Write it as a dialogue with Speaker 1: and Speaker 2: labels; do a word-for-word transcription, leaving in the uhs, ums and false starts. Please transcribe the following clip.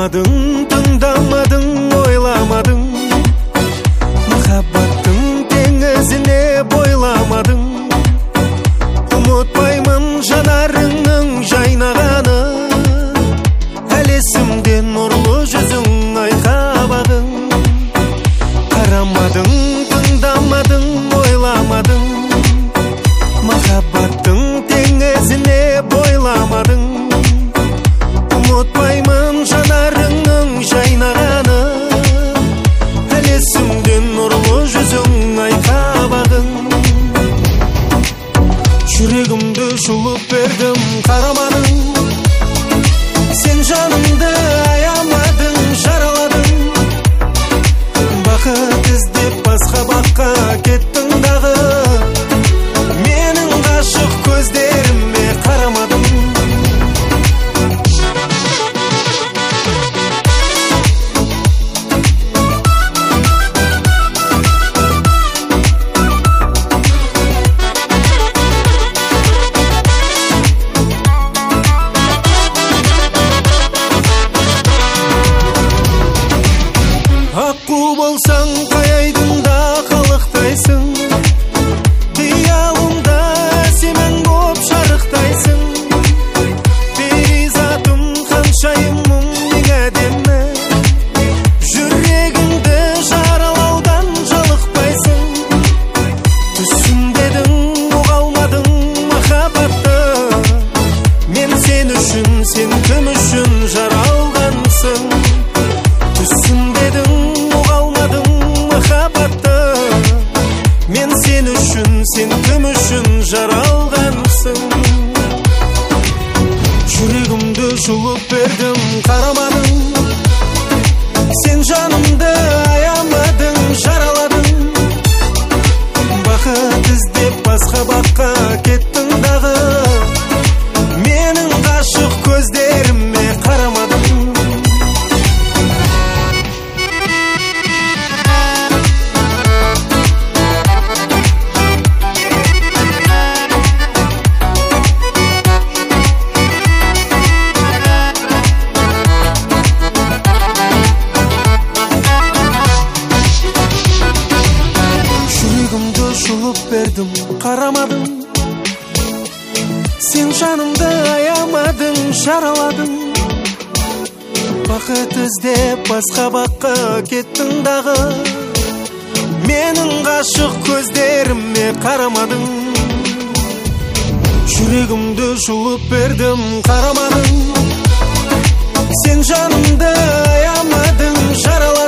Speaker 1: Қарамадың, тыңдамадың, ойламадың, махаббаттың теңізіне бойламадың. Ұмытпаймын жанарыңның жайнағаны, әлі есімде нұрлы жүзің айқабағың. Қарамадың, тыңдамадың, ойламадың, махаббаттың теңізіне бойламадың. Ұмытпаймын жанарыңның жайнағаны, әлі есімде нұрлы жүзің айқабағың. Жүрегімді жұлып бердім, қарамадың, сен жанымды аямадың, жараладың. Бақыт іздеп басқа баққа кеттің дағы, менің ғашық көздеріме қарамадың. Аққу болсаң қай айдында қалықтайсың, қиялымда сенің боп шарықтайсың. Перизатым ханшайымым ең әдемі, жүрегіңді жаралаудан жалықпайсың. Түсінбедің, ұғалмадың махаббатты, мен сен үшін, сен кім үшін жаралғансың. Түсінбедің, мен сен үшін, сен кім үшін жаралғансың. Жүрегімді жұлып бердім, қарамадың, сен жанымды аямадың, жараладың. Бақыт іздеп басқа баққа кеттің дағы, менің ғашық көздеріме қарамадың. Жұлып бердім, қарамадың, сен жанымды аямадың, жараладың. Бақыт іздеп басқа баққа кеттің дағы, менің ғашық көздеріме қарамадың. Жүрегімді жұлып бердім, қарамадың, сен жанымды аямадың, жараладың.